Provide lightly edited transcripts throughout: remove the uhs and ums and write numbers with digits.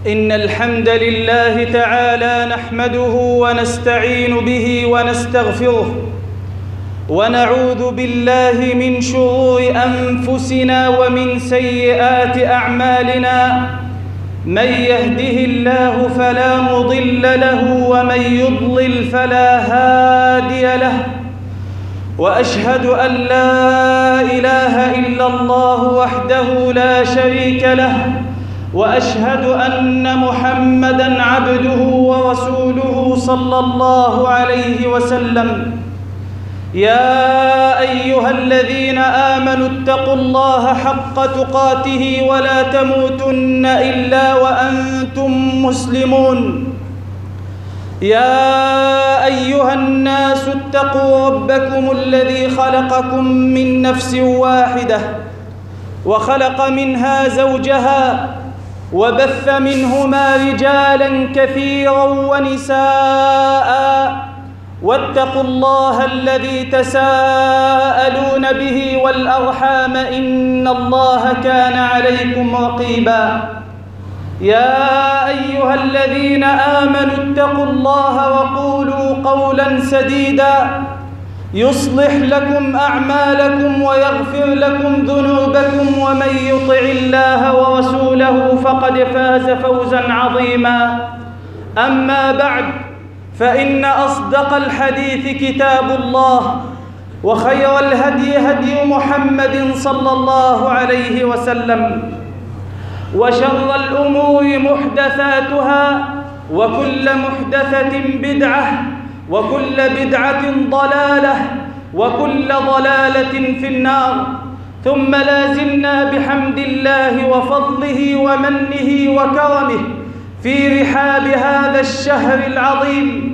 إن الحمد لله تعالى نحمده ونستعين به ونستغفره، ونعوذ بالله من شرور أنفسنا ومن سيئات أعمالنا. من يهده الله فلا مضل له ومن يضلل فلا هادي له، وأشهد أن لا إله إلا الله وحده لا شريك له، وأشهد أن محمدًا عبده ورسوله صلى الله عليه وسلم. يا أيها الذين آمنوا اتقوا الله حق تقاته ولا تموتن إلا وأنتم مسلمون. يا أيها الناس اتقوا ربكم الذي خلقكم من نفس واحدة وخلق منها زوجها وبث منهما رجالا كثيرا ونساء، واتقوا الله الذي تساءلون به والأرحام إن الله كان عليكم رقيبا. يا أيها الذين آمنوا اتقوا الله وقولوا قولا سديدا يصلح لكم أعمالكم ويغفر لكم ذنوبكم، ومن يطع الله ورسوله فقد فاز فوزا عظيما. أما بعد، فإن أصدق الحديث كتاب الله، وخير الهدي هدي محمد صلى الله عليه وسلم، وشر الأمور محدثاتها، وكل محدثة بدعة، وكل بدعة ضلالة، وكل ضلالة في النار. ثم لازلنا بحمد الله وفضله ومنه وكرمه في رحاب هذا الشهر العظيم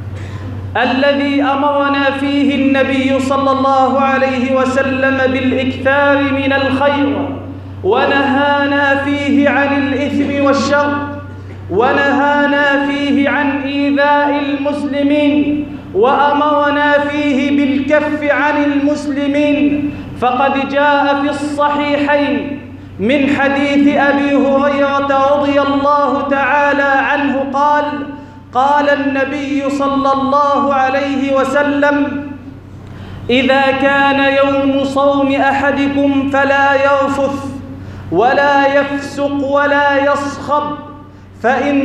الذي أمرنا فيه النبي صلى الله عليه وسلم بالإكثار من الخير، ونهانا فيه عن الإثم والشر، ونهانا فيه عن إيذاء المسلمين، وأمرنا فيه بالكف عن المسلمين. فقد جاء في الصحيحين من حديث أبي هريرة رضي الله تعالى عنه قال: قال النبي صلى الله عليه وسلم: إذا كان يوم صوم أحدكم فلا يرفث ولا يفسق ولا يصخب، فإن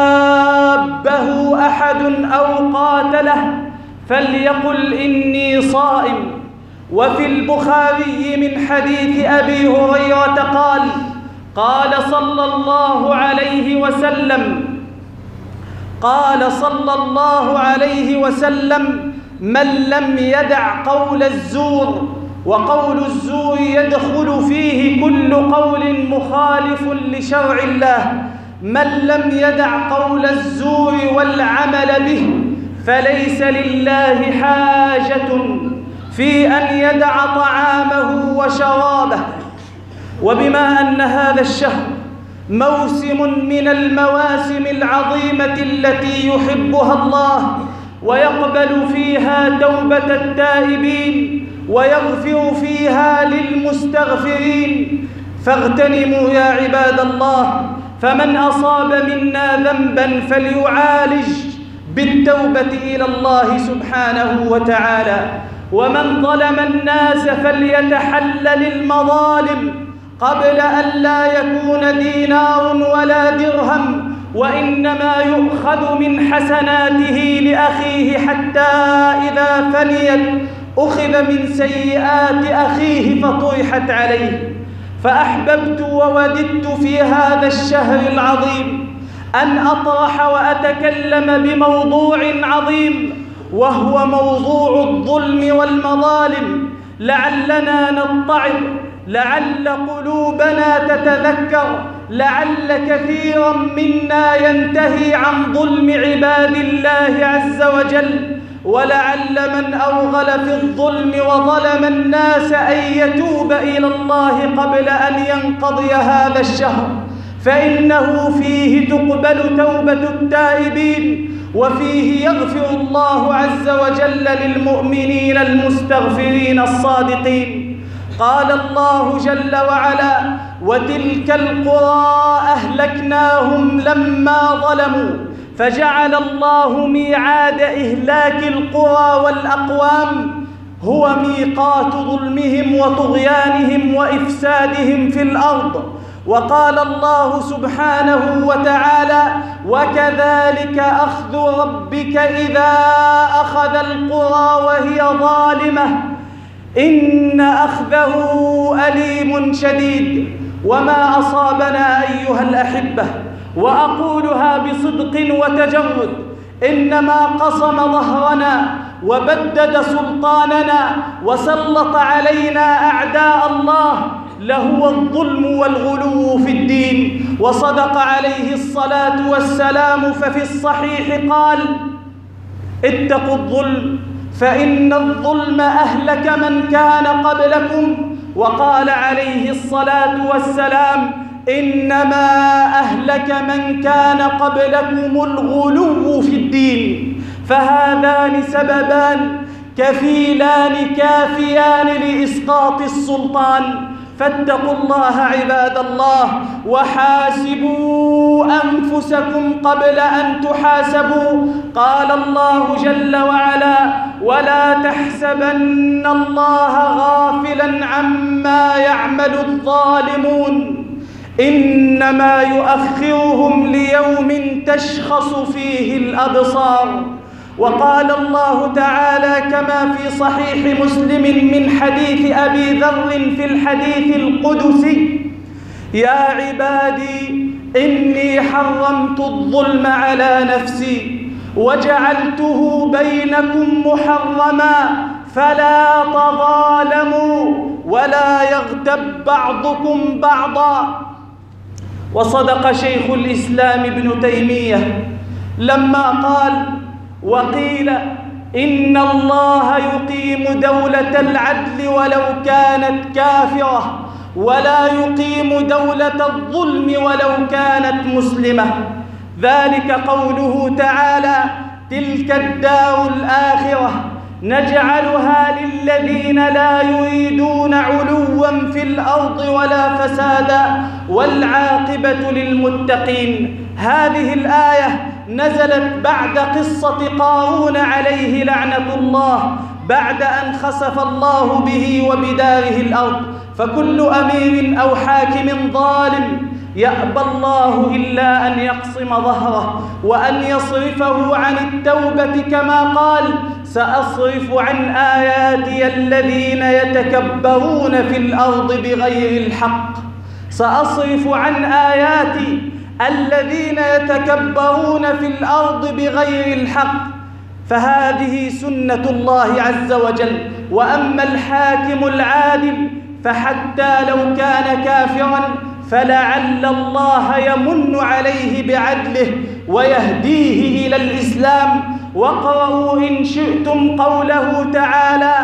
سابه أحد أو قاتله فليقل إني صائم. وفي البخاري من حديث أبي هريرة قال: قال صلى الله عليه وسلم: من لم يدع قول الزور، وقول الزور يدخل فيه كل قول مخالف لشرع الله، من لم يدع قول الزور والعمل به فليس لله حاجة في أن يدع طعامه وشرابه. وبما أن هذا الشهر موسم من المواسم العظيمة التي يحبها الله ويقبل فيها توبة التائبين ويغفر فيها للمستغفرين، فاغتنموا يا عباد الله. فمن أصاب منا ذنبا فليعالج بالتوبة إلى الله سبحانه وتعالى، ومن ظلم الناس فليتحلل المظالم قبل أن لا يكون دينار ولا درهم، وإنما يؤخذ من حسناته لأخيه حتى إذا فنيت أخذ من سيئات أخيه فطرحت عليه. فأحببت ووددت في هذا الشهر العظيم أن أطرح وأتكلم بموضوع عظيم، وهو موضوع الظلم والمظالم، لعلنا نتعظ، لعل قلوبنا تتذكر، لعل كثيرا منا ينتهي عن ظلم عباد الله عز وجل، ولعل من أوغل في الظلم وظلم الناس أن يتوب إلى الله قبل أن ينقضي هذا الشهر، فإنه فيه تقبل توبة التائبين، وفيه يغفر الله عز وجل للمؤمنين المستغفرين الصادقين. قال الله جل وعلا: وتلك القرى أهلكناهم لما ظلموا فجعل الله ميعاد إهلاك القرى والأقوام هو ميقات ظلمهم وطغيانهم وإفسادهم في الأرض. وقال الله سبحانه وتعالى: وكذلك أخذ ربك إذا أخذ القرى وهي ظالمة إن أخذه أليم شديد. وما أصابنا أيها الأحبة، وأقولها بصدق وتجرد، إنما قصم ظهرنا وبدد سلطاننا وسلط علينا أعداء الله لهو الظلم والغلو في الدين. وصدق عليه الصلاة والسلام ففي الصحيح قال: اتقوا الظلم فإن الظلم أهلك من كان قبلكم. وقال عليه الصلاة والسلام: إنما أهلك من كان قبلكم الغلو في الدين. فهذان سببان كفيلان كافيان لإسقاط السلطان. فاتقوا الله عباد الله، وحاسبوا أنفسكم قبل أن تحاسبوا. قال الله جل وعلا: ولا تحسبن الله غافلا عما يعمل الظالمون إنما يؤخرهم ليوم تشخص فيه الأبصار. وقال الله تعالى كما في صحيح مسلم من حديث أبي ذر في الحديث القدسي: يا عبادي إني حرمت الظلم على نفسي وجعلته بينكم محرما فلا تظالموا ولا يغتب بعضكم بعضا. وصدق شيخ الإسلام ابن تيمية لما قال: وقيل إن الله يقيم دولة العدل ولو كانت كافرة، ولا يقيم دولة الظلم ولو كانت مسلمة. ذلك قوله تعالى: تلك الدار الآخرة نجعلها للذين لا يريدون علوا في الأرض ولا فسادا والعاقبة للمتقين. هذه الآية نزلت بعد قصة قارون عليه لعنة الله، بعد أن خسف الله به وبداره الأرض. فكل أمير أو حاكم ظالم يأبى الله إلا أن يقصم ظهره وأن يصرفه عن التوبة، كما قال: سأصرف عن آياتي الذين يتكبرون في الأرض بغير الحق. سأصرف عن آياتي الذين يتكبرون في الأرض بغير الحق. فهذه سنة الله عز وجل. وأما الحاكم العادل فحتى لو كان كافرا فلعل الله يمن عليه بعدله ويهديه إلى الإسلام. واقرأوا إن شئتم قوله تعالى: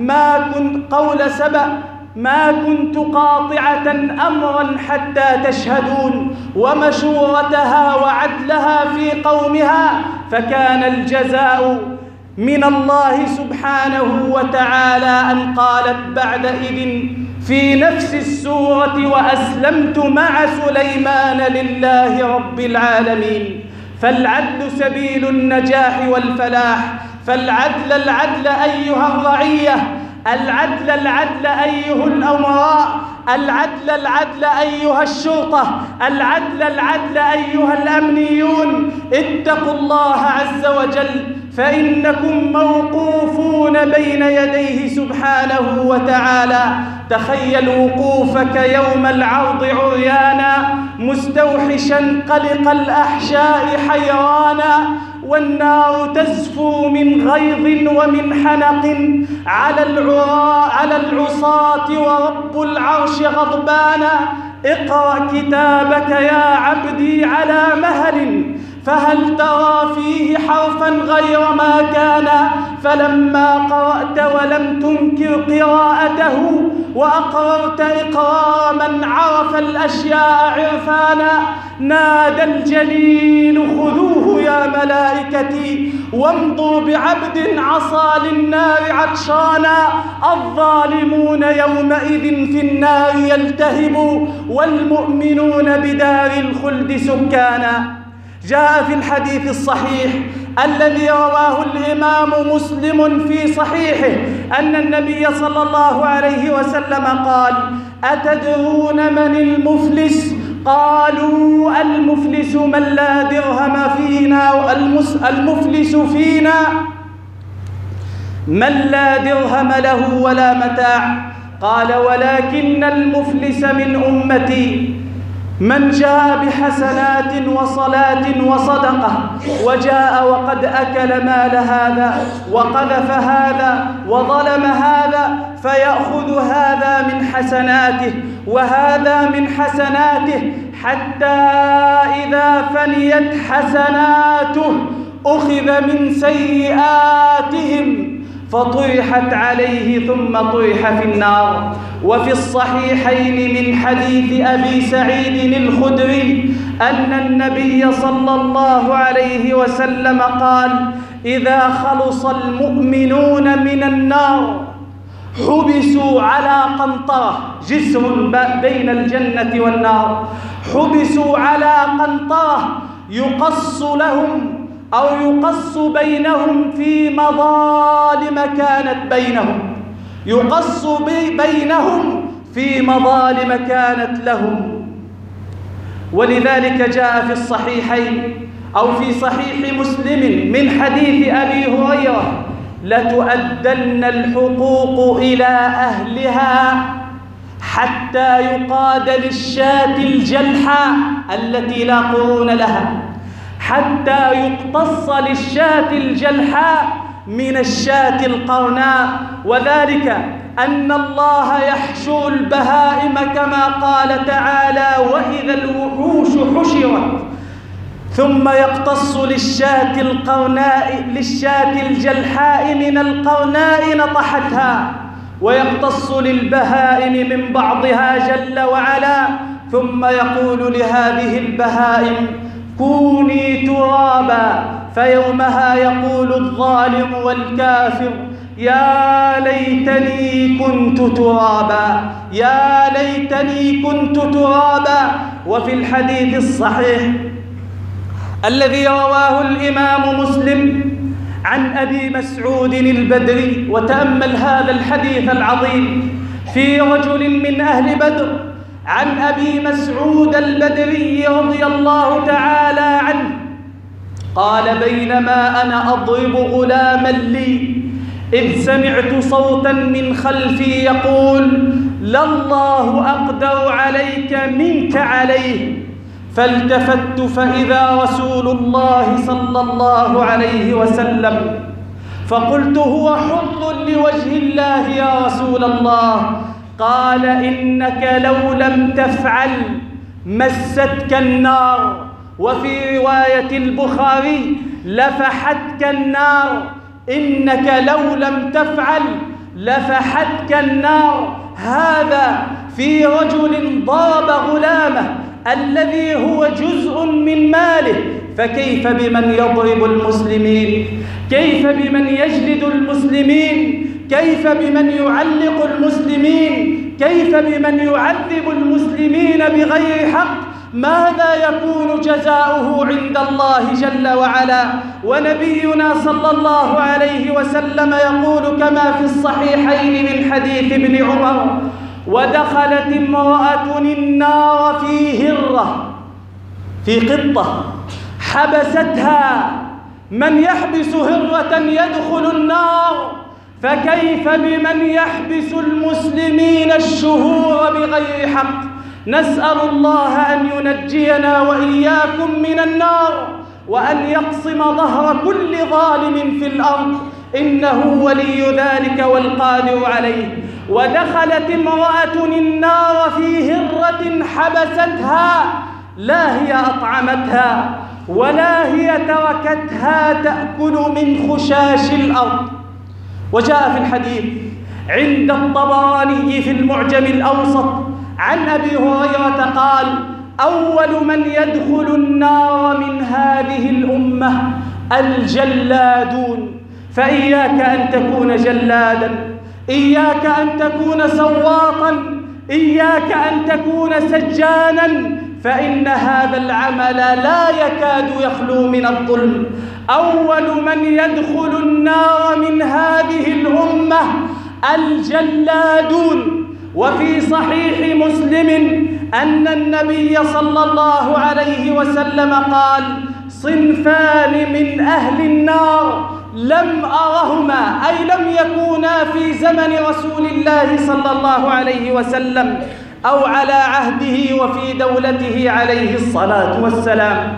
قول سبأ: ما كنت قاطعة أمرا حتى تشهدون، ومشورتها وعدلها في قومها، فكان الجزاء من الله سبحانه وتعالى أن قالت بعدئذ في نفس السورة: وأسلمت مع سليمان لله رب العالمين. فالعدل سبيل النجاح والفلاح. العدل أيها الرعية، العدل أيها الأمراء، العدل أيها الشرطة، العدل أيها الأمنيون. اتقوا الله عز وجل، فإنكم موقوفون بين يديه سبحانه وتعالى. تخيل وقوفك يوم العرض عريانا مستوحشا قلق الأحشاء حيرانا، والنار تزفو من غيظ ومن حنق على العصاة ورب العرش غضبانا. اقرأ كتابك يا عبدي على مهل، فهل ترى فيه حرفا غير ما كان؟ فلما قرأت ولم تنكر قراءته وأقررت إقرار من عرف الأشياء عرفانا، نادى الجليل: خذوه يا ملائكتي وامضوا بعبد عصى للنار عطشانا، الظالمون يومئذ في النار يلتهبوا، والمؤمنون بدار الخلد سكانا. جاء في الحديث الصحيح الذي رواه الإمام مسلم في صحيحه أن النبي صلى الله عليه وسلم قال: أتدرون من المفلس؟ قالوا: المفلس من لا درهم فينا، المفلس فينا من لا درهم له ولا متاع. قال: ولكن المفلس من أمتي من جاء بحسنات وصلاة وصدقة، وجاء وقد أكل مال هذا وقذف هذا وظلم هذا، فيأخذ هذا من حسناته وهذا من حسناته، حتى إذا فنيت حسناته أخذ من سيئاتهم فطرحت عليه ثم طرح في النار. وفي الصحيحين من حديث أبي سعيد الخدري أن النبي صلى الله عليه وسلم قال: إذا خلص المؤمنون من النار حبسوا على قنطرة، جسر بين الجنة والنار، حبسوا على قنطرة يقص لهم أو يقص بينهم في مظالم كانت بينهم، يقص بينهم في مظالم كانت لهم. ولذلك جاء في الصحيحين أو في صحيح مسلم من حديث أبي هريرة: لتؤدن الحقوق إلى أهلها حتى يقاد للشاة الجلحاء التي لا قرون لها، حتى يقتص للشاة الجلحاء من الشاة القرناء. وذلك أن الله يحشو البهائم كما قال تعالى: وإذا الوحوش حشرت، ثم يقتص للشاة الجلحاء من القرناء نطحتها، ويقتص للبهائم من بعضها جل وعلا، ثم يقول لهذه البهائم: كوني ترابا، فيومها يقول الظالم والكافر: يا ليتني كنت ترابا، يا ليتني كنت ترابا. وفي الحديث الصحيح الذي رواه الإمام مسلم عن أبي مسعود البدري، وتأمل هذا الحديث العظيم في رجل من أهل بدر، عن أبي مسعود البدري رضي الله تعالى عنه قال: بينما أنا أضرب غلاما لي إذ سمعت صوتا من خلفي يقول: لله أقدر عليك منك عليه، فالتفت فإذا رسول الله صلى الله عليه وسلم، فقلت: هو حر لوجه الله يا رسول الله. قال: إنك لو لم تفعل مستك النار، وفي رواية البخاري: لفحتك النار، إنك لو لم تفعل لفحتك النار. هذا في رجل ضرب غلامه الذي هو جزء من ماله، فكيف بمن يضرب المسلمين؟ كيف بمن يجلد المسلمين؟ كيف بمن يعلق المسلمين؟ كيف بمن يعذب المسلمين بغير حق؟ ماذا يكون جزاؤه عند الله جل وعلا؟ ونبينا صلى الله عليه وسلم يقول كما في الصحيحين من حديث ابن عمر: ودخلت امرأة النار في هرة، في قطة حبستها. من يحبس هرة يدخل النار، فكيف بمن يحبس المسلمين الشهور بغير حق؟ نسأل الله أن ينجينا وإياكم من النار، وأن يقسم ظهر كل ظالم في الأرض، إنه ولي ذلك والقادر عليه. ودخلت امرأة النار في هرة حبستها، لا هي أطعمتها ولا هي تركتها تأكل من خشاش الأرض. وجاء في الحديث عند الطبراني في المعجم الأوسط عن أبي هريرة قال: أول من يدخل النار من هذه الأمة الجلادون. فإياك أن تكون جلادا، إياك أن تكون سواقا، إياك أن تكون سجانا، فإن هذا العمل لا يكاد يخلو من الظلم. أول من يدخل النار من هذه الأمة الجلادون. وفي صحيح مسلم أن النبي صلى الله عليه وسلم قال: صنفان من أهل النار لم أرهما، أي لم يكونا في زمن رسول الله صلى الله عليه وسلم أو على عهده وفي دولته عليه الصلاة والسلام.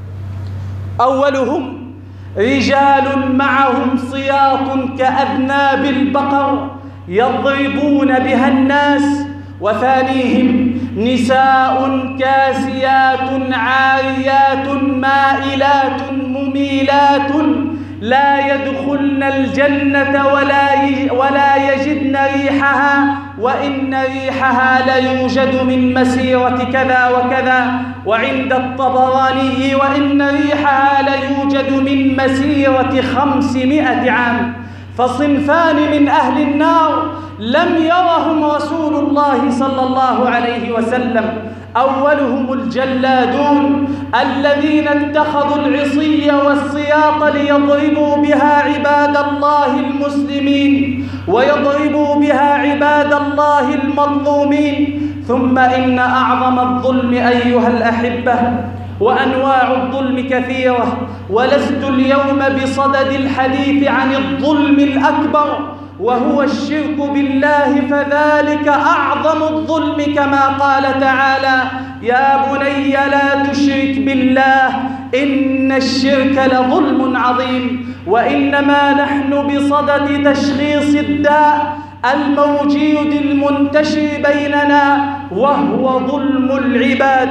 أولهم رجال معهم صياط كأذناب البقر يضربون بها الناس، وثانيهم نساء كاسيات عاريات مائلات مميلات لا يدخلن الجنة ولا يجدن ريحها، وإن ريحها ليوجد من مسيرة كذا وكذا، وعند الطبراني وإن ريحها ليوجد من مسيرة 500 عام. فصنفان من أهل النار لم يرهم رسول الله صلى الله عليه وسلم. أولهم الجلادون الذين اتخذوا العصي والسياط ليضربوا بها عباد الله المسلمين ويضربوا بها عباد الله المظلومين. ثم إن أعظم الظلم أيها الأحبة، وأنواع الظلم كثيرة، ولست اليوم بصدد الحديث عن الظلم الأكبر وهو الشرك بالله، فذلك أعظم الظلم كما قال تعالى: يا بني لا تشرك بالله إن الشرك لظلم عظيم. وإنما نحن بصدد تشخيص الداء الموجود المنتشر بيننا وهو ظلم العباد.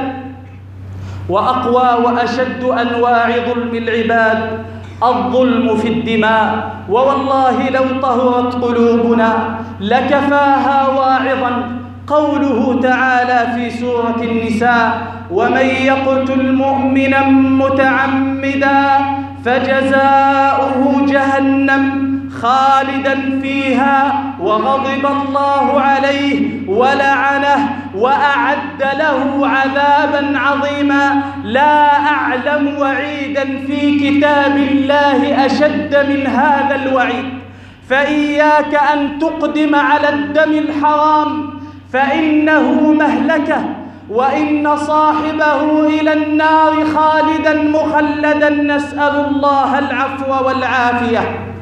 وأقوى وأشد أنواع ظلم العباد الظلم في الدماء. ووالله لو طهرت قلوبنا لكفاها واعظا قوله تعالى في سورة النساء: ومن يقتل مؤمنا متعمدا فجزاؤه جهنم خالدا فيها وغضب الله عليه ولعنه وأعد له عذابا عظيما. لا أعلم وعيدا في كتاب الله أشد من هذا الوعيد. فإياك أن تقدم على الدم الحرام فإنه مهلكة، وإن صاحبه إلى النار خالدا مخلدا، نسأل الله العفو والعافية.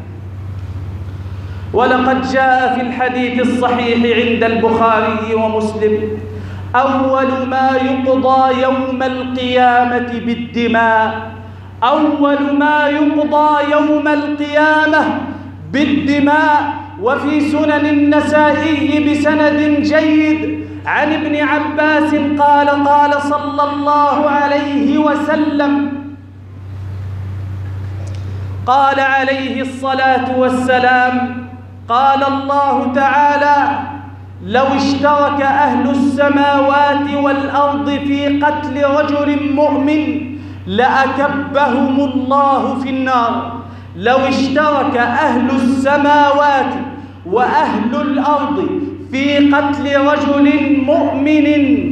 ولقد جاء في الحديث الصحيح عند البخاري ومسلم: أول ما يقضى يوم القيامة بالدماء، أول ما يقضى يوم القيامة بالدماء. وفي سنن النسائي بسند جيد عن ابن عباس قال: قال صلى الله عليه وسلم، قال عليه الصلاة والسلام: قال الله تعالى: لو اشترك أهل السماوات والأرض في قتل رجل مؤمن لأكبهم الله في النار. لو اشترك أهل السماوات وأهل الأرض في قتل رجل مؤمن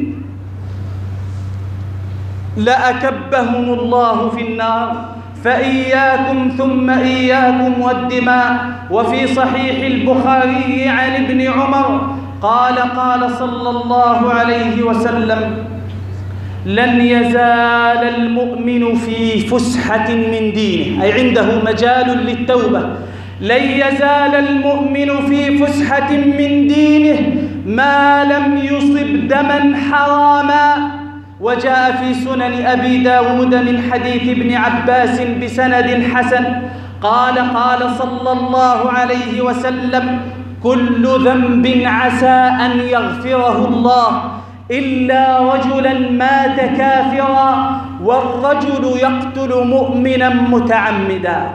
لأكبهم الله في النار. فإياكم ثم إياكم والدماء. وفي صحيح البخاري عن ابن عمر قال: قال صلى الله عليه وسلم: لن يزال المؤمن في فسحة من دينه، أي عنده مجال للتوبة. لن يزال المؤمن في فسحة من دينه ما لم يصب دما حراما. وجاء في سنن أبي داود من حديث ابن عباس بسند حسن قال: قال صلى الله عليه وسلم: كل ذنب عسى أن يغفره الله إلا رجلا مات كافرا، والرجل يقتل مؤمنا متعمدا.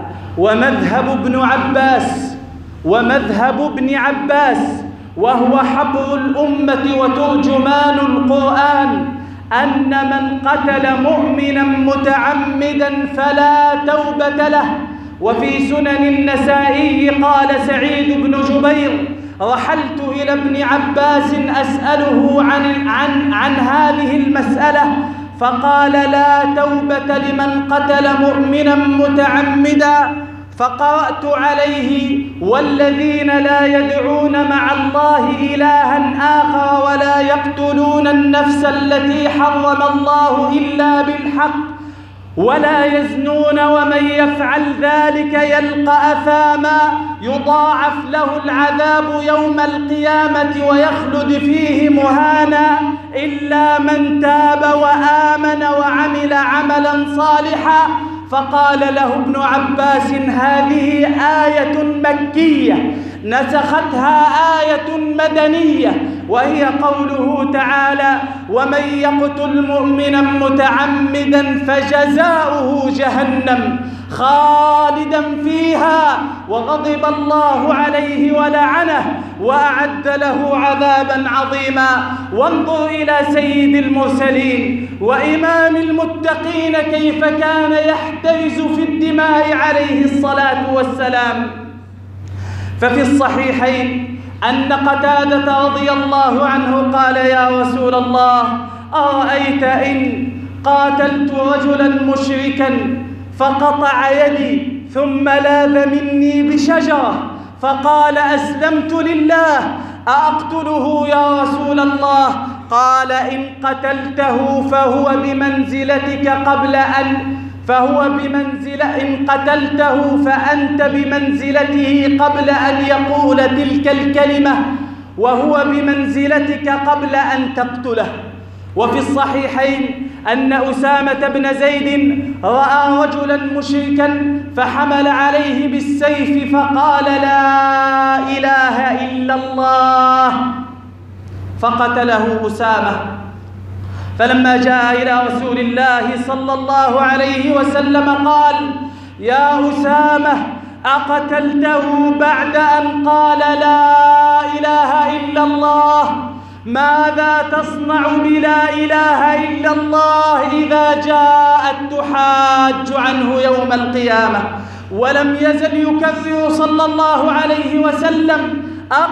ومذهب ابن عباس وهو حبر الأمة وترجمان القرآن أن من قتل مؤمنا متعمدا فلا توبة له. وفي سنن النسائي قال سعيد بن جبير: رحلت إلى ابن عباس أسأله عن هذه المسألة، فقال: لا توبة لمن قتل مؤمنا متعمدا. فقرأت عليه: والذين لا يدعون مع الله إلها آخر ولا يقتلون النفس التي حرم الله إلا بالحق ولا يزنون ومن يفعل ذلك يلقى أثاما يضاعف له العذاب يوم القيامة ويخلد فيه مهانا إلا من تاب وآمن وعمل عملا صالحا. فقال له ابن عباس: هذه آية مكية نسختها آية مدنية، وهي قوله تعالى: ومن يقتل مؤمنا متعمدا فجزاؤه جهنم خالدا فيها وغضب الله عليه ولعنه وأعد له عذابا عظيما. وانظر إلى سيد المرسلين وإمام المتقين كيف كان يحترز في الدماء عليه الصلاة والسلام. ففي الصحيحين أن قتادة رضي الله عنه قال: يا رسول الله، أرأيت إن قاتلت رجلا مشركا فقطع يدي ثم لاذ مني بشجرة فقال: أسلمت لله، أأقتله يا رسول الله؟ قال: إن قتلته إن قتلته فأنت بمنزلته قبل أن يقول تلك الكلمة، وهو بمنزلتك قبل أن تقتله. وفي الصحيحين أن أسامة بن زيد رأى رجلا مشركا فحمل عليه بالسيف فقال: لا إله إلا الله، فقتله أسامة. فلما جاء إلى رسول الله صلى الله عليه وسلم قال: يا أسامة، أقتلته بعد أن قال لا إله إلا الله؟ ماذا تصنع بلا إله إلا الله إذا جاءت تحاج عنه يوم القيامة؟ ولم يزل يكرر صلى الله عليه وسلم: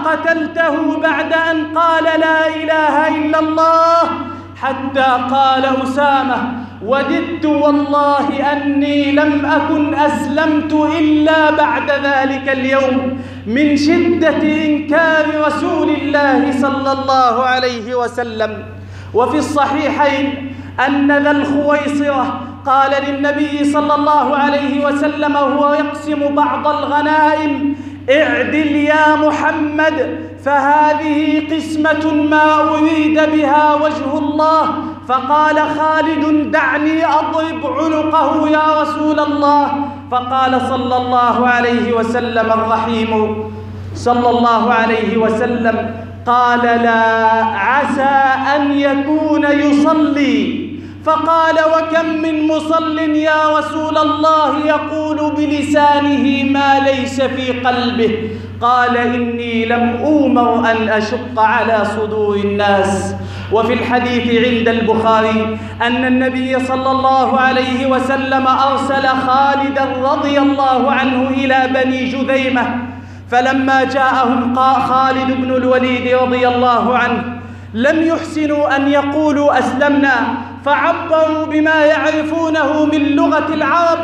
أقتلته بعد أن قال لا إله إلا الله؟ حتى قال أسامة: وددت والله أني لم أكن أسلمت إلا بعد ذلك اليوم، من شدة إنكار رسول الله صلى الله عليه وسلم. وفي الصحيحين أن ذا الخويصرة قال للنبي صلى الله عليه وسلم وهو يقسم بعض الغنائم: اعدل يا محمد، فهذه قسمة ما أريد بها وجه الله. فقال خالد: دعني أضرب عنقه يا رسول الله. فقال صلى الله عليه وسلم الرحيم صلى الله عليه وسلم: قال: لا، عسى أن يكون يصلي. فقال: وكم من مصل يا رسول الله يقول بلسانه ما ليس في قلبه؟ قال: إني لم أؤمر أن أشق على صدور الناس. وفي الحديث عند البخاري أن النبي صلى الله عليه وسلم أرسل خالدا رضي الله عنه إلى بني جذيمة، فلما جاءهم خالد بن الوليد رضي الله عنه لم يحسنوا أن يقولوا أسلمنا، فعبروا بما يعرفونه من لغة العرب: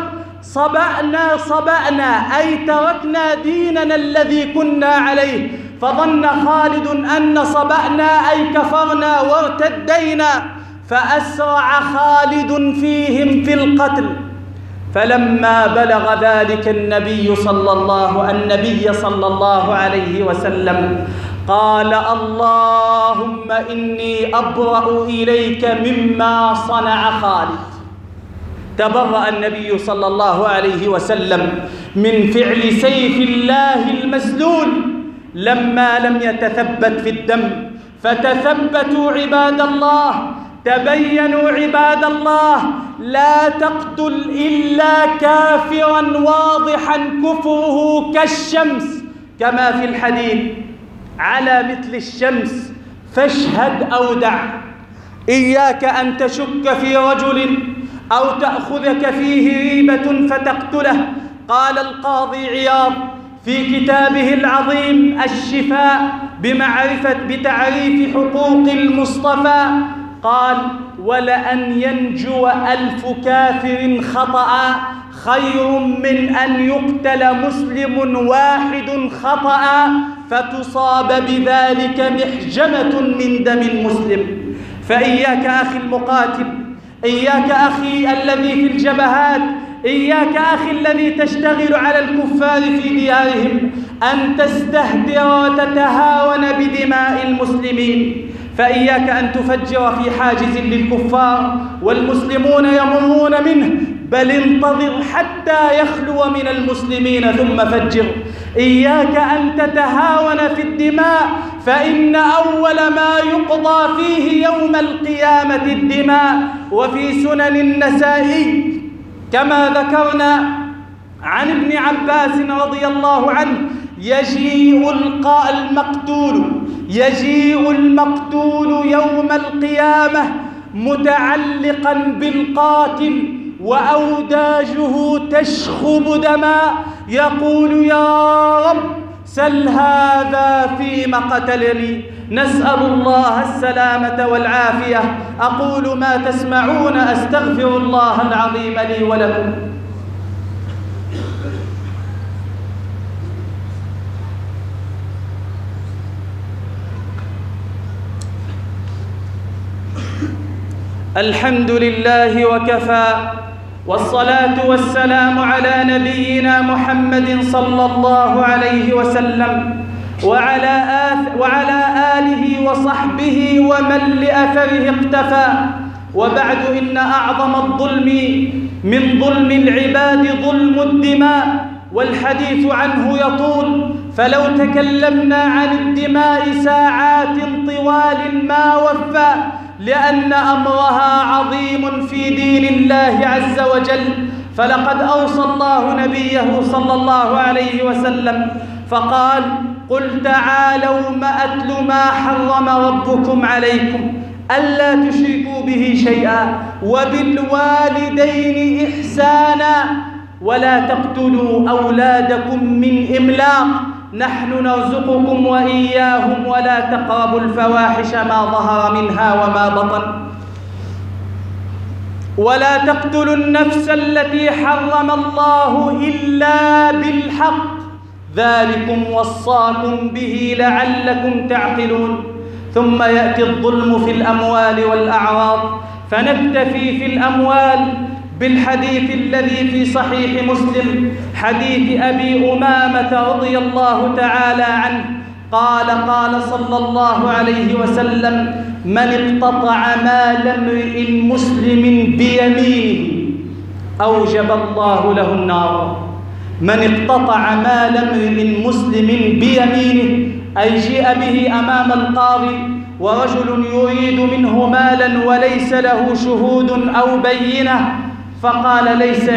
صبأنا صبأنا، أي تركنا ديننا الذي كنا عليه. فظن خالد أن صبأنا أي كفرنا وارتدينا، فأسرع خالد فيهم في القتل. فلما بلغ ذلك النبي صلى الله عليه وسلم قال: اللهم إني أبرأ إليك مما صنع خالد. تبرأ النبي صلى الله عليه وسلم من فعل سيف الله المسلول لما لم يتثبت في الدم. فتثبتوا عباد الله، تبينوا عباد الله، لا تقتل إلا كافرا واضحا كفره كالشمس، كما في الحديث: على مثل الشمس فاشهد أو دع. إياك أن تشك في رجل أو تأخذك فيه ريبة فتقتله. قال القاضي عياض في كتابه العظيم الشفاء بتعريف حقوق المصطفى، قال: ولأن ينجو 1000 كافر خطأ خير من أن يقتل مسلم واحد خطأ فتصاب بذلك محجمة من دم المسلم. فإياك أخي المقاتل، إياك أخي الذي في الجبهات، إياك أخي الذي تشتغل على الكفار في ديارهم أن تستهتر وتتهاون بدماء المسلمين، فإياك أن تفجر في حاجز للكفار والمسلمون يمرون منه، بل انتظر حتى يخلو من المسلمين ثم فجر. إياك أن تتهاون في الدماء، فإن أول ما يقضى فيه يوم القيامة الدماء. وفي سنن النسائي كما ذكرنا عن ابن عباس رضي الله عنه: يجيء المقتول يوم القيامة متعلقا بالقاتل وأوداجه تشخب دماء، يقول: يا رب سل هذا فيما قتلني. نسأل الله السلامة والعافية. أقول ما تسمعون، أستغفر الله العظيم لي ولكم. الحمد لله وكفى، والصلاة والسلام على نبينا محمد صلى الله عليه وسلم وعلى آله وصحبه ومن لأثره اقتفى. وبعد، إن أعظم الظلم من ظلم العباد ظلم الدماء، والحديث عنه يطول، فلو تكلمنا عن الدماء ساعات طوال ما وفى، لأن أمرها عظيم في دين الله عز وجل. فلقد أوصى الله نبيه صلى الله عليه وسلم فقال: قل تعالوا أتل ما حرم ربكم عليكم ألا تشركوا به شيئا وبالوالدين إحسانا ولا تقتلوا أولادكم من إملاق نحن نرزقكم وإياهم ولا تقربوا الفواحش ما ظهر منها وما بطن ولا تقتلوا النفس التي حرم الله إلا بالحق ذلكم وصاكم به لعلكم تعقلون. ثم يأتي الظلم في الأموال والأعراض، فنكتفي في الأموال بالحديث الذي في صحيح مسلم، حديث أبي أمامة رضي الله تعالى عنه قال: قال صلى الله عليه وسلم: من اقتطع مال امرئ مسلم بيمينه أوجب الله له النار. من اقتطع مال امرئ مسلم بيمينه، أي جيء به أمام القاضي ورجل يريد منه مالا وليس له شهود أو بينة، فقال: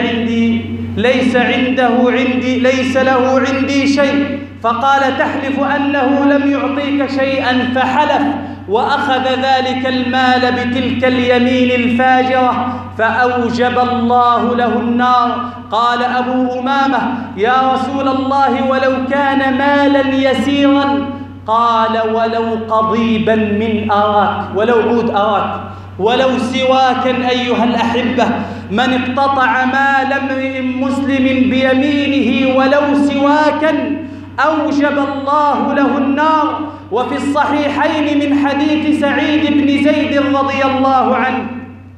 ليس له عندي شيء، فقال: تحلف أنه لم يعطيك شيئا، فحلف وأخذ ذلك المال بتلك اليمين الفاجرة فأوجب الله له النار. قال أبو أمامة: يا رسول الله ولو كان مالا يسيرا؟ قال: ولو قضيبا من أراك، ولو عود أراك، ولو سواكا أيها الأحبة. من اقتطع مال امرئ مسلم بيمينه ولو سواكا أوجب الله له النار. وفي الصحيحين من حديث سعيد بن زيد رضي الله عنه: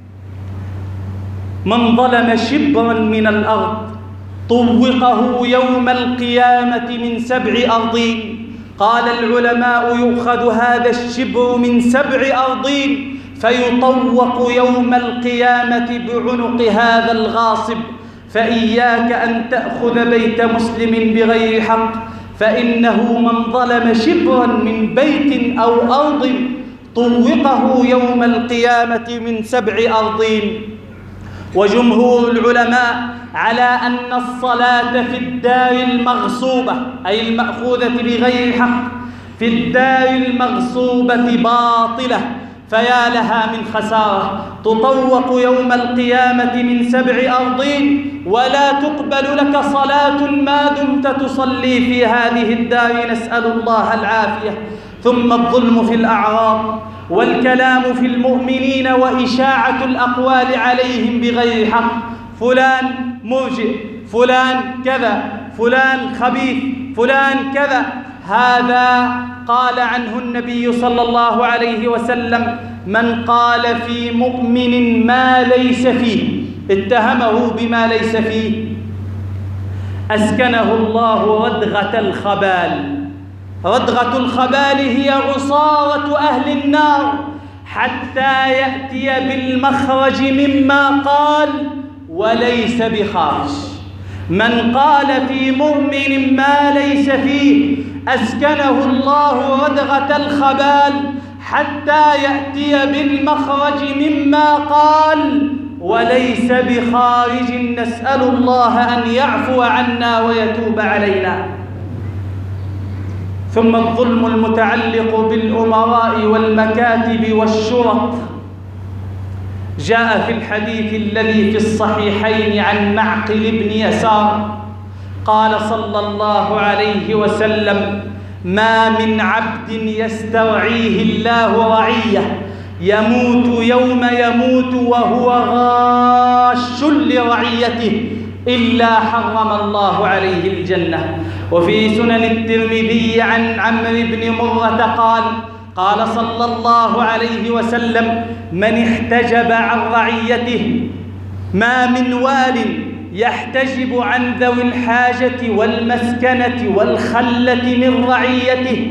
من ظلم شبرا من الأرض طوقه يوم القيامة من 7 أرضين. قال العلماء: يؤخذ هذا الشبر من 7 أرضين فيطوق يوم القيامة بعنق هذا الغاصب. فإياك أن تأخذ بيت مسلم بغير حق، فإنه من ظلم شبرا من بيت أو أرض طوقه يوم القيامة من 7 أرضين. وجمهور العلماء على أن الصلاة في الدار المغصوبة، أي المأخوذة بغير حق، في الدار المغصوبة باطلة، فيا لها من خسارة تطوق يوم القيامة من 7 أرضين ولا تقبل لك صلاة ما دمت تصلي في هذه الدار، نسأل الله العافية. ثم الظلم في الأعراض والكلام في المؤمنين وإشاعة الأقوال عليهم بغير حق، فلان مرجئ، فلان كذا، فلان خبيث، فلان كذا. هذا قال عنه النبي صلى الله عليه وسلم: من قال في مؤمن ما ليس فيه، اتهمه بما ليس فيه، أسكنه الله ردغة الخبال. ردغة الخبال هي عصارة أهل النار حتى يأتي بالمخرج مما قال وليس بخارج. من قال في مؤمن ما ليس فيه أسكنه الله ردغة الخبال حتى يأتي بالمخرج مما قال وليس بخارج. نسأل الله أن يعفو عنا ويتوب علينا. ثم الظلم المتعلق بالأمراء والمكاتب والشرط. جاء في الحديث الذي في الصحيحين عن معقل بن يسار قال صلى الله عليه وسلم: ما من عبد يسترعيه الله رعية يموت يوم يموت وهو غاش لرعيته إلا حرم الله عليه الجنة. وفي سنن الترمذي عن عمرو بن مرة قال صلى الله عليه وسلم: من احتجب عن رعيته، ما من وال يحتجب عن ذوي الحاجة والمسكنة والخلة من رعيته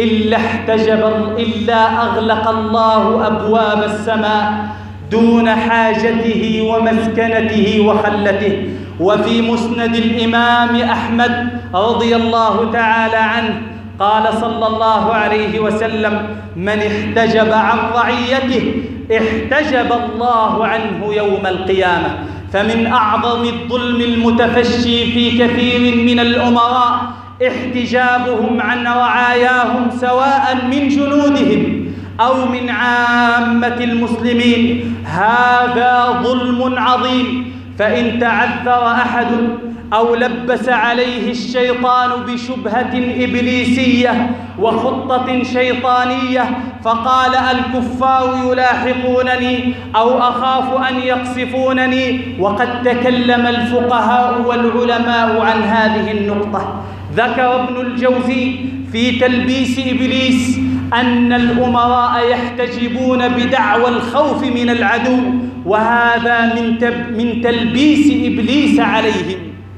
إلا أغلق الله أبواب السماء دون حاجته ومسكنته وخلته. وفي مسند الإمام أحمد رضي الله تعالى عنه قال صلى الله عليه وسلم: من احتجب عن رعيته احتجب الله عنه يوم القيامة. فمن أعظم الظلم المتفشي في كثير من الأمراء احتجابهم عن رعاياهم سواء من جنودهم أو من عامة المسلمين. هذا ظلم عظيم. فإن تعذر أحد أو لبس عليه الشيطان بشبهة إبليسية وخطة شيطانية فقال: الكفار يلاحقونني أو أخاف أن يقصفونني، وقد تكلم الفقهاء والعلماء عن هذه النقطة. ذكر ابن الجوزي في تلبيس إبليس أن الأمراء يحتجبون بدعوى الخوف من العدو، وهذا من تلبيس إبليس عليهم.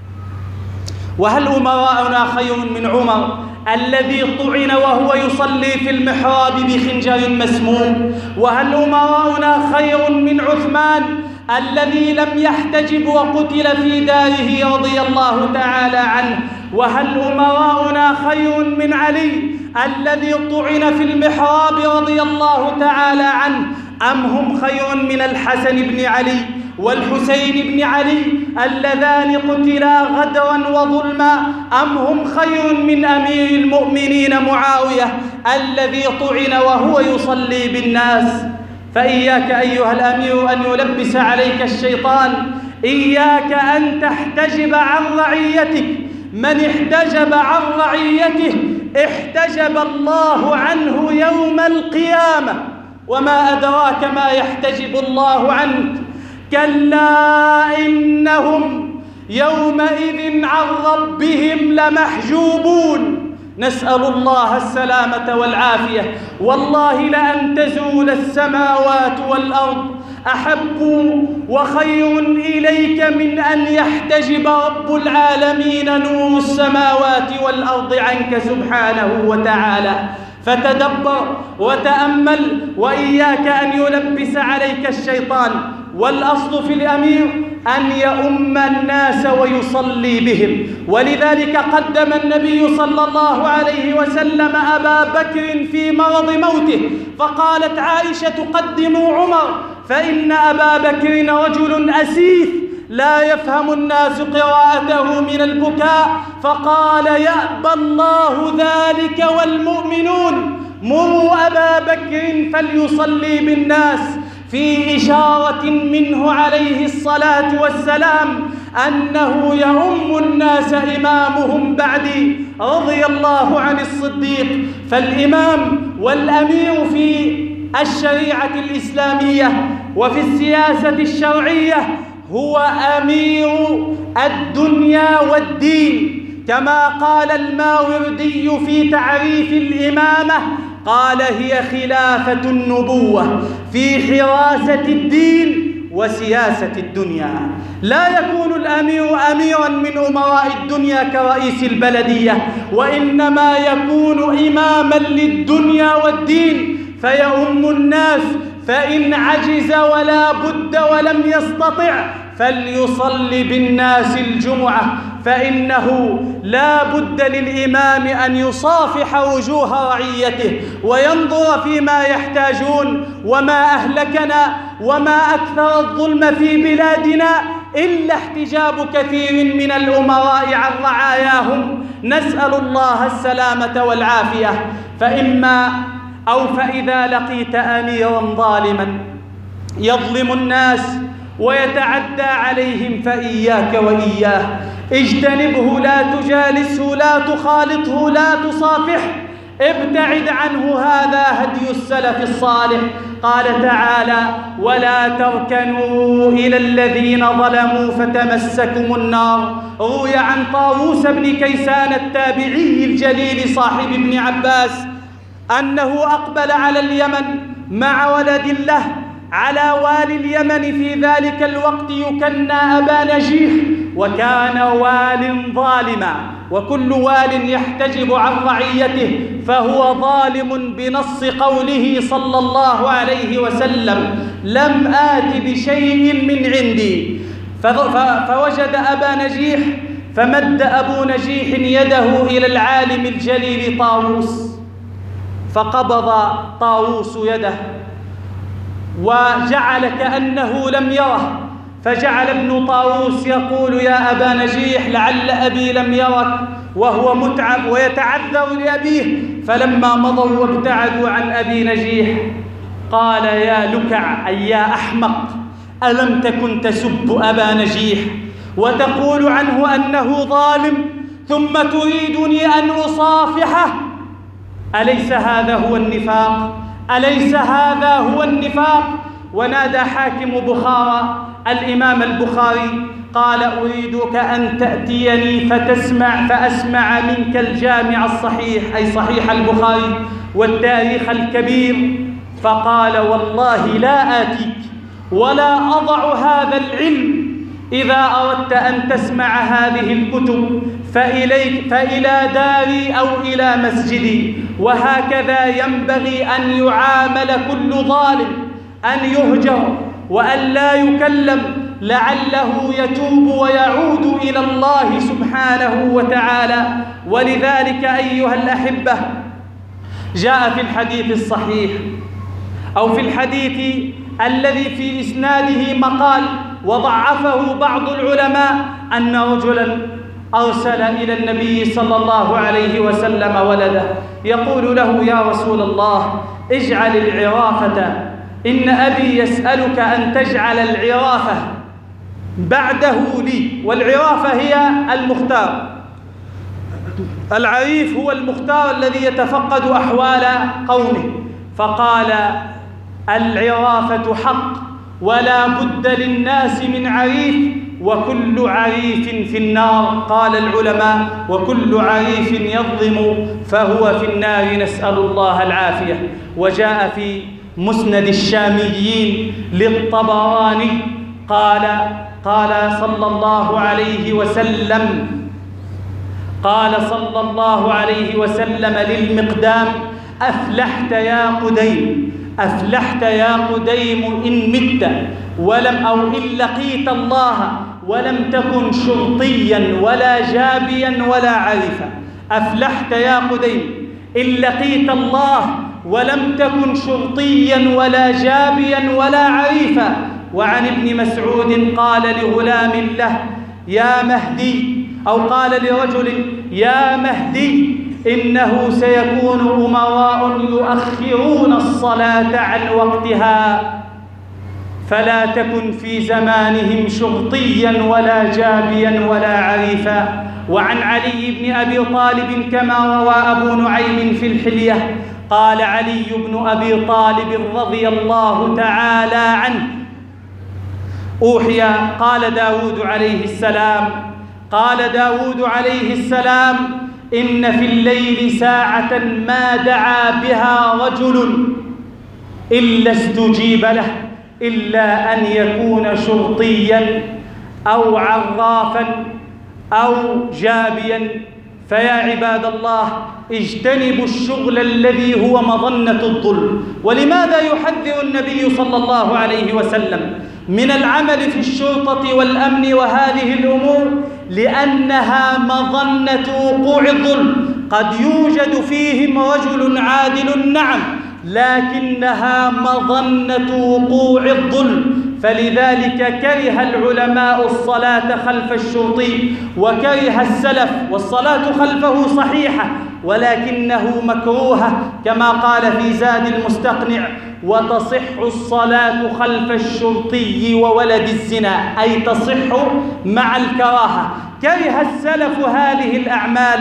وهل أمراؤنا خير من عمر الذي طعن وهو يصلي في المحراب بخنجر مسموم؟ وهل أمراؤنا خير من عثمان الذي لم يحتجب وقتل في داره رضي الله تعالى عنه؟ وهل أمراؤنا خير من علي الذي طعن في المحراب رضي الله تعالى عنه؟ أم هم خير من الحسن بن علي والحسين بن علي اللذان قتلا غدرا وظلما؟ أم هم خير من أمير المؤمنين معاوية الذي طعن وهو يصلي بالناس؟ فإياك أيها الأمير أن يلبس عليك الشيطان، إياك أن تحتجب عن رعيتك. من احتجب عن رعيته احتجب الله عنه يوم القيامة. وما أدراك ما يحتجب الله عنك؟ كلا إنهم يومئذ عن ربهم لمحجوبون. نسأل الله السلامة والعافية. والله لأن تزول السماوات والأرض أحب وخير إليك من أن يحتجب رب العالمين نور السماوات والأرض عنك سبحانه وتعالى. فتدبر وتأمل، وإياك أن يلبس عليك الشيطان. والأصل في الأمير أن يؤم الناس ويصلي بهم، ولذلك قدم النبي صلى الله عليه وسلم أبا بكر في مرض موته، فقالت عائشة: قدموا عمر فإن أبا بكر رجل أسيف لا يفهم الناس قراءته من البكاء. فقال: يأبى الله ذلك والمؤمنون. مروا أبا بكر فليصلي بالناس، في إشارة منه عليه الصلاة والسلام أنه يؤم الناس إمامهم بعدي رضي الله عن الصديق. فالإمام والأمير في الشريعة الإسلامية وفي السياسة الشرعية هو أمير الدنيا والدين، كما قال الماوردي في تعريف الإمامة، قال: هي خلافة النبوة في حراسة الدين وسياسة الدنيا. لا يكون الأمير أميراً من أمراء الدنيا كرئيس البلدية، وإنما يكون إماماً للدنيا والدين فيؤم الناس، فإن عجز ولا بد ولم يستطع فليصلي بالناس الجمعة، فإنه لا بد للإمام أن يصافح وجوه رعيته وينظر فيما يحتاجون. وما أهلكنا وما أكثر الظلم في بلادنا إلا احتجاب كثير من الأمراء عن رعاياهم، نسأل الله السلامة والعافية. فإذا لقيت أميراً ظالماً يظلم الناس ويتعدى عليهم فإياك وإياه، اجتنبه، لا تجالسه، لا تخالطه، لا تصافحه، ابتعد عنه، هذا هدي السلف الصالح. قال تعالى: ولا تركنوا إلى الذين ظلموا فتمسكم النار. روي عن طاووس بن كيسان التابعي الجليل صاحب ابن عباس أنه أقبل على اليمن مع ولد له على والي اليمن في ذلك الوقت يكنى أبا نجيح، وكان وال ظالما، وكل وال يحتجب عن رعيته فهو ظالم بنص قوله صلى الله عليه وسلم: لم آت بشيء من عندي. فوجد أبا نجيح، فمد أبو نجيح يده إلى العالم الجليل طاووس، فقبض طاووس يده وجعل كأنه لم يره، فجعل ابن طاووس يقول: يا أبا نجيح لعل أبي لم يرك، وهو متعب ويتعذر لأبيه. فلما مضوا وابتعدوا عن أبي نجيح قال: يا لكع، أي يا أحمق، ألم تكن تسب أبا نجيح وتقول عنه أنه ظالم، ثم تريدني أن أصافحه؟ أليس هذا هو النفاق؟ أليس هذا هو النفاق؟ ونادى حاكم بخارى الإمام البخاري قال: أريدك أن تأتيني فأسمع منك الجامع الصحيح، أي صحيح البخاري، والتاريخ الكبير. فقال: والله لا آتيك ولا أضع هذا العلم، إذا أردت أن تسمع هذه الكتب فإلى داري أو إلى مسجدي. وهكذا ينبغي أن يعامل كل ظالم، أن يهجر وأن لا يكلم، لعله يتوب ويعود إلى الله سبحانه وتعالى. ولذلك أيها الأحبة، جاء في الحديث الصحيح أو في الحديث الذي في إسناده مقال وضعفه بعض العلماء أن رجلاً أرسل إلى النبي صلى الله عليه وسلم ولده يقول له: يا رسول الله، اجعل العرافة، إن أبي يسألك أن تجعل العرافة بعده لي. والعرافة هي المختار، العريف هو المختار الذي يتفقد أحوال قومه. فقال: العرافة حق، ولا بد للناس من عريف، وكل عريف في النار. قال العلماء: وكل عريف يظلم فهو في النار، نسأل الله العافية. وجاء في مسند الشاميين للطبراني قال صلى الله عليه وسلم للمقدام: أفلحت يا قديم، أفلحت يا قديم إن مت إن لقيت الله ولم تكن شرطيا ولا جابيا ولا عريفا. أفلحت يا قديم إن لقيت الله ولم تكن شرطيا ولا جابيا ولا عريفا. وعن ابن مسعود قال لغلام له: يا مهدي، أو قال لرجل: يا مهدي، إنه سيكون أمراء يؤخرون الصلاة عن وقتها، فلا تكن في زمانهم شرطيا ولا جابيا ولا عريفا. وعن علي بن أبي طالب كما روى أبو نعيم في الحلية قال علي بن أبي طالب رضي الله تعالى عنه: أوحي قال داود عليه السلام: إن في الليل ساعة ما دعا بها رجل إلا استجيب له، إلا أن يكون شرطيا أو عرافا أو جابيا. فيا عباد الله، اجتنبوا الشغل الذي هو مظنة الظلم. ولماذا يحذر النبي صلى الله عليه وسلم من العمل في الشرطة والأمن وهذه الأمور؟ لأنها مظنة وقوع الظلم. قد يوجد فيهم رجل عادل، نعم، لكنها مظنة وقوع الظلم. فلذلك كره العلماء الصلاة خلف الشرطي، وكره السلف، والصلاة خلفه صحيحة ولكنه مكروهة، كما قال في زاد المستقنع: وتصح الصلاة خلف الشرطي وولد الزنا، أي تصح مع الكراهة. كره السلف هذه الأعمال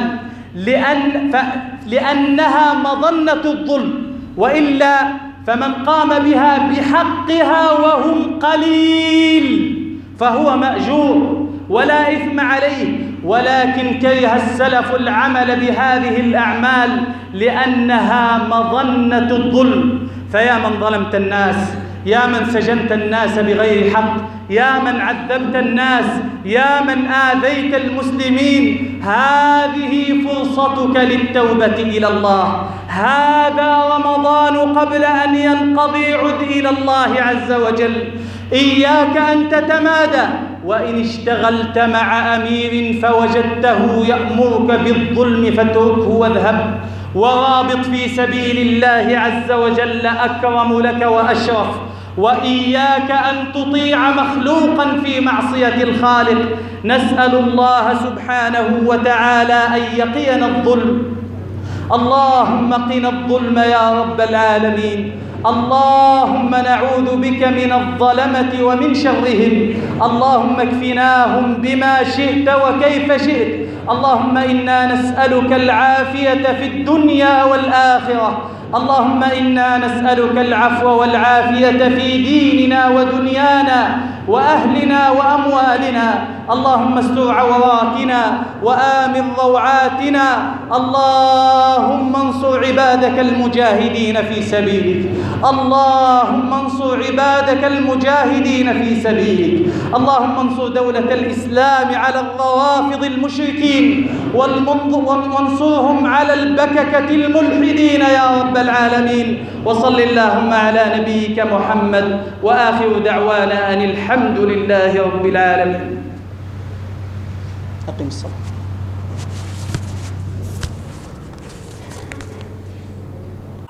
لأنها مظنة الظلم، وإلا فمن قام بها بحقها وهم قليل فهو مأجور ولا إثم عليه. ولكن كره السلف العمل بهذه الأعمال لأنها مظنة الظلم. فيا من ظلمت الناس، يا من سجنت الناس بغير حق، يا من عذبت الناس، يا من آذيت المسلمين، هذه فرصتك للتوبة إلى الله. هذا رمضان قبل أن ينقضي، عد إلى الله عز وجل. إياك أن تتمادى، وإن اشتغلت مع أمير فوجدته يأمرك بالظلم فاتركه واذهب، ورابط في سبيل الله عز وجل أكرم لك وأشرف. وإياك أن تطيع مخلوقا في معصية الخالق. نسأل الله سبحانه وتعالى أن يقينا الظلم. اللهم قنا الظلم يا رب العالمين. اللهم نعوذ بك من الظلمة ومن شرهم. اللهم اكفناهم بما شئت وكيف شئت. اللهم إنا نسألك العافية في الدنيا والآخرة. اللهم إنا نسألك العفو والعافية في ديننا ودنيانا وأهلنا وأموالنا. اللهم استر عوراتنا وآمن روعاتنا. اللهم انصر عبادك المجاهدين في سبيلك. اللهم انصر عبادك المجاهدين في سبيلك. اللهم انصر دولة الإسلام على الروافض المشركين، وانصرهم على البككة الملحدين يا رب العالمين. وصل اللهم على نبيك محمد، وآخر دعوانا أن الحمد لله رب العالمين. أقم الصلاة.